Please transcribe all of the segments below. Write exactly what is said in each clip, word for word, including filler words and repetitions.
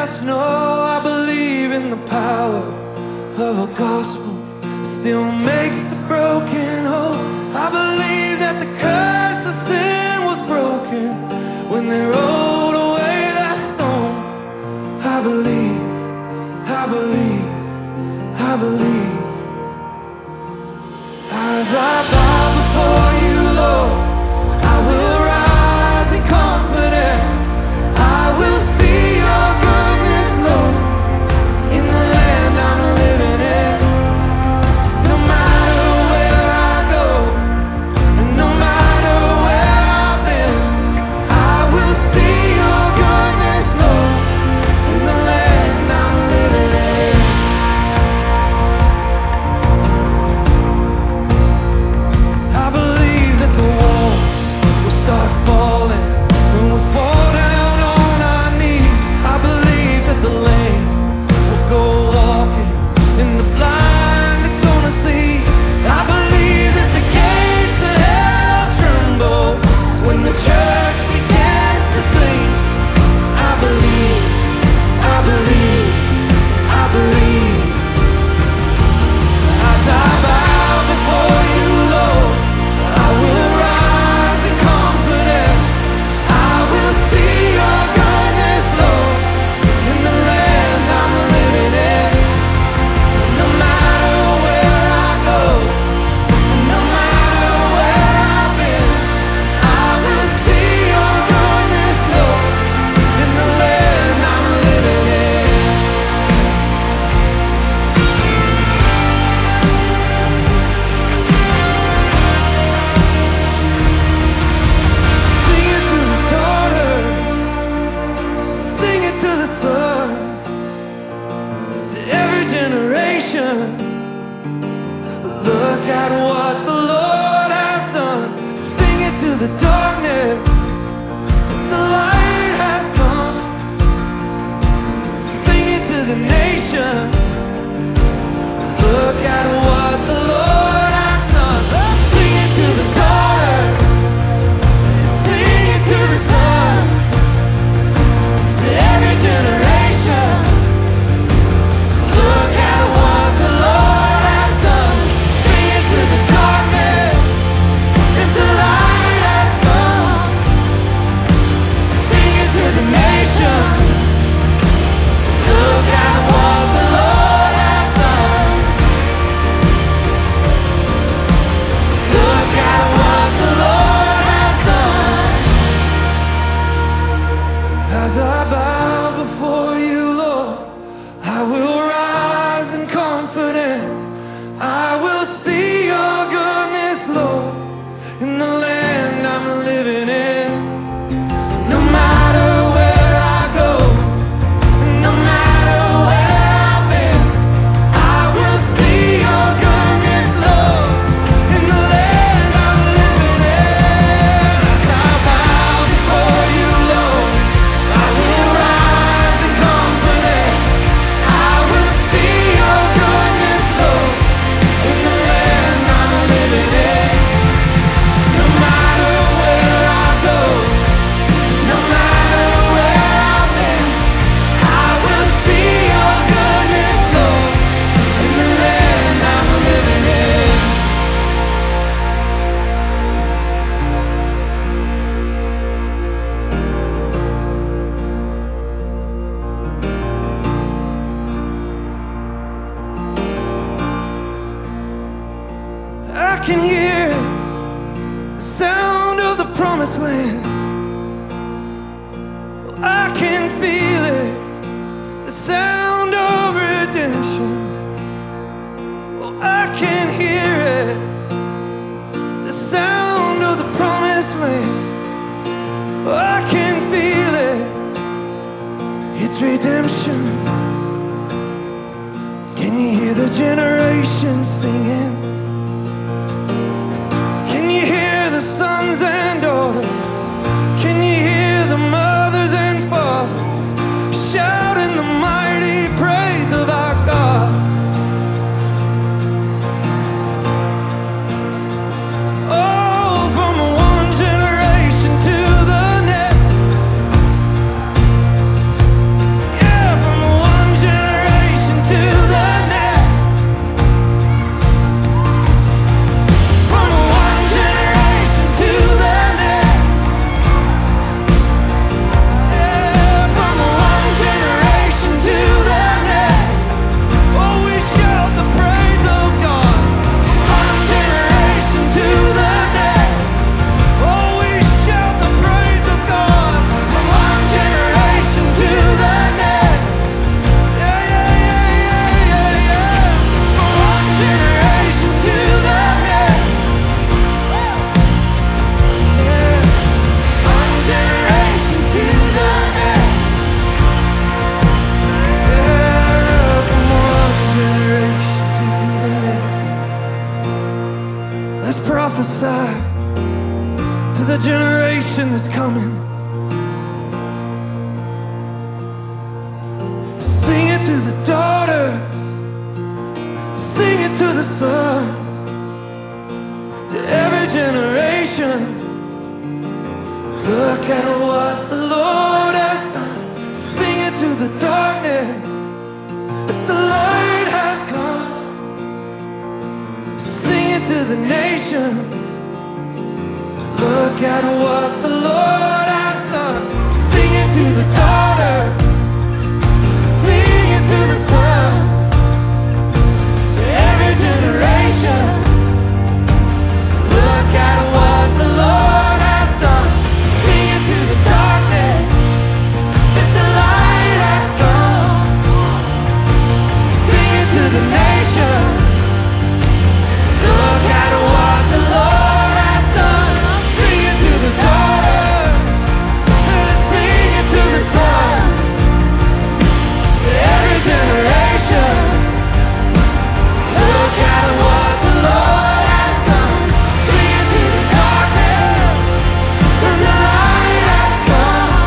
snow. I believe in the power of a gospel still makes the broken whole. I believe that the curse of sin was broken when they rolled away that stone. I believe, I believe, I believe. As I bow before you, Lord, I will rise in confidence. I will see your goodness, Lord, in the land I'm living in. No matter where I go, and no matter where I've been, I will see your goodness, Lord, in the land I'm living in. I believe that the walls will start falling and we'll fall down on our knees. I believe that the lame will go walking and the blind are gonna see. I believe that the gates of hell tremble when the church begins to sing. I believe, I believe, I believe. As I bow before you, Lord, I will rise in confidence. I will see your goodness, Lord, in the land I'm living in. No matter where I go, no matter where I've been, I will see your goodness, Lord, in the land I'm living in. Sing it to the daughters, sing it to the sons, to every generation. Look at what the Lord has done. Sing it to the darkness, the light has come. Sing it to the nations. Look at what the Lord has done. Sing it to the daughters, sing it to the sons, to every generation. Look at what the Lord has done. Sing it to the darkness, that the light has come. Sing it to the nations. Look at what the Lord has done. Look at what the Lord has done. As I bow before you, Lord, I will rise in confidence. I will see your goodness, Lord, in the land I'm living in. No matter where I go, no matter where I've been, I will see your goodness, Lord, in the land I'm living in. As I bow before you, Lord, I will rise in confidence. I will see your goodness, Lord, in the land I'm living in. No matter where I go, no matter where I've been, I will see your goodness, Lord, in the land I'm living in. I can hear the sound of the promised land. I can feel it, the sound of redemption. Oh, I can hear it, the sound of the promised land. Oh, I can feel it, it's redemption. Can you hear the generations singing? Can you hear the sons and daughters? Can you hear the mothers and fathers shouting the mighty praise of our God? Oh, from one generation to the next. Yeah, generation that's coming. Sing it to the daughters, sing it to the sons, to every generation. Look at what the Lord has done. Sing it to the darkness, that the light has come. Sing it to the nations. Look at what the Lord has done. Sing it to the daughters, sing it to the sons, to every generation. Look at what the Lord has done. Sing it to the darkness, that the light has come. Sing it to the nations. Look at what the Lord has done. Sing it to the daughters, sing it to the sons, to every generation. Look at what the Lord has done. Sing it to the darkness, and the light has come.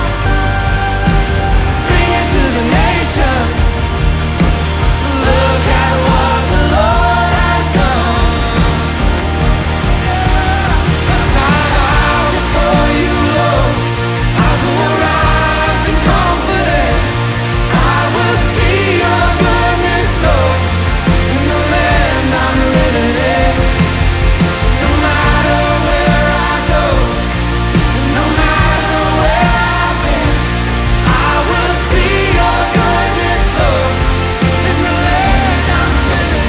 Sing it to the nations. Look at what the Lord has done. As I bow before you, Lord, I will rise in confidence. I will see your goodness, Lord, in the land I'm living in. No matter where I go, no matter where I've been, I will see your goodness, Lord, in the land I'm living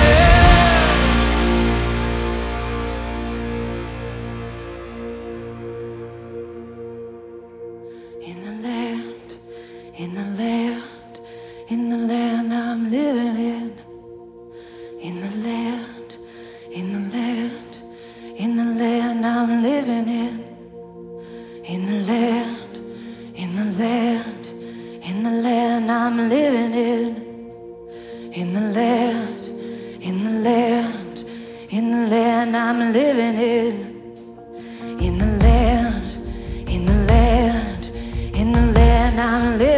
in. In the land, in the land, in the land I'm living in. In the land, in the land, in the land I'm living in. In the land, in the land, in the land I'm living in. In the land, in the land, in the land I'm living in. In the land, in the land, in the land I'm living in.